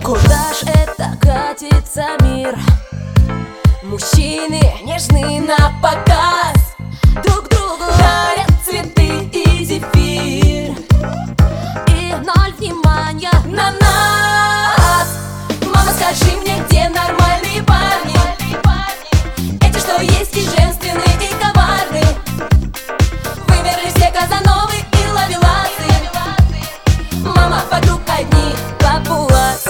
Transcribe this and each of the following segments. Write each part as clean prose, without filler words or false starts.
Куда ж это катится мир? Мужчины нежны на показ, друг другу дарят цветы и зефир, и ноль внимания на нас. Мама, скажи мне, где нормальные парни? Эти, что есть и женственные, и коварные. Вымерли все казановы и ловеласы. Мама, вокруг одни папуасы.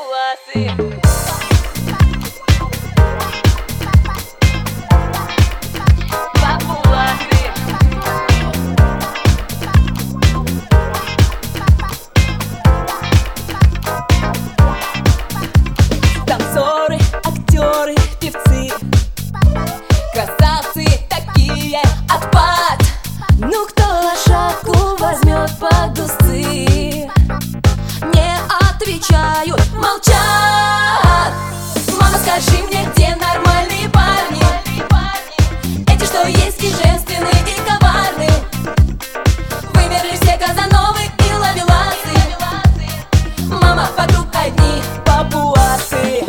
Танцоры, актеры, певцы, красавцы такие, отпад. Ну кто лошадку возьмет под усы? Не отвечают, молчат. Мама, скажи мне, где нормальные парни? Эти, что есть и женственные, и коварные. Вымерли все казановы и ловеласы. Мама, вокруг одни папуасы.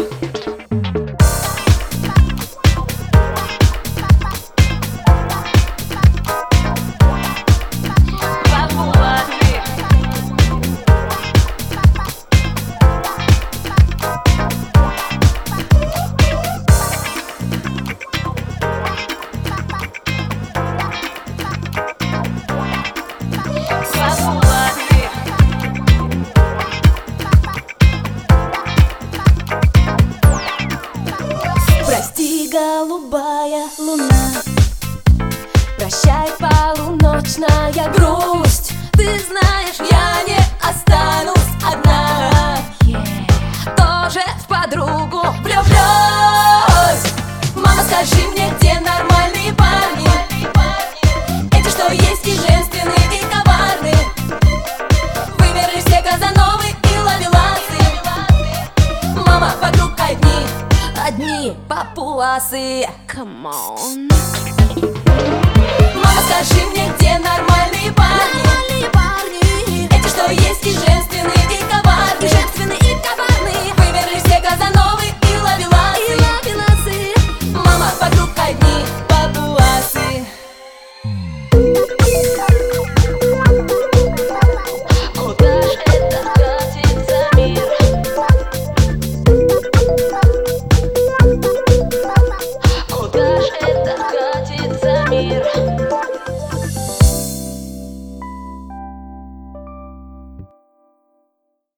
Прости, голубая луна, прощай, полуночная грусть. Ты знаешь, я не останусь одна, тоже в подругу влюблюсь. Мама, скажи мне, где нормальные парни? Эти, что есть и женственные, и коварные. Вымерли все казановы и ловеласы. Мама, вокруг одни папуасы. Come on. Мама, скажи мне, где нормальные парни? Эти, что есть и женственные, и коварные.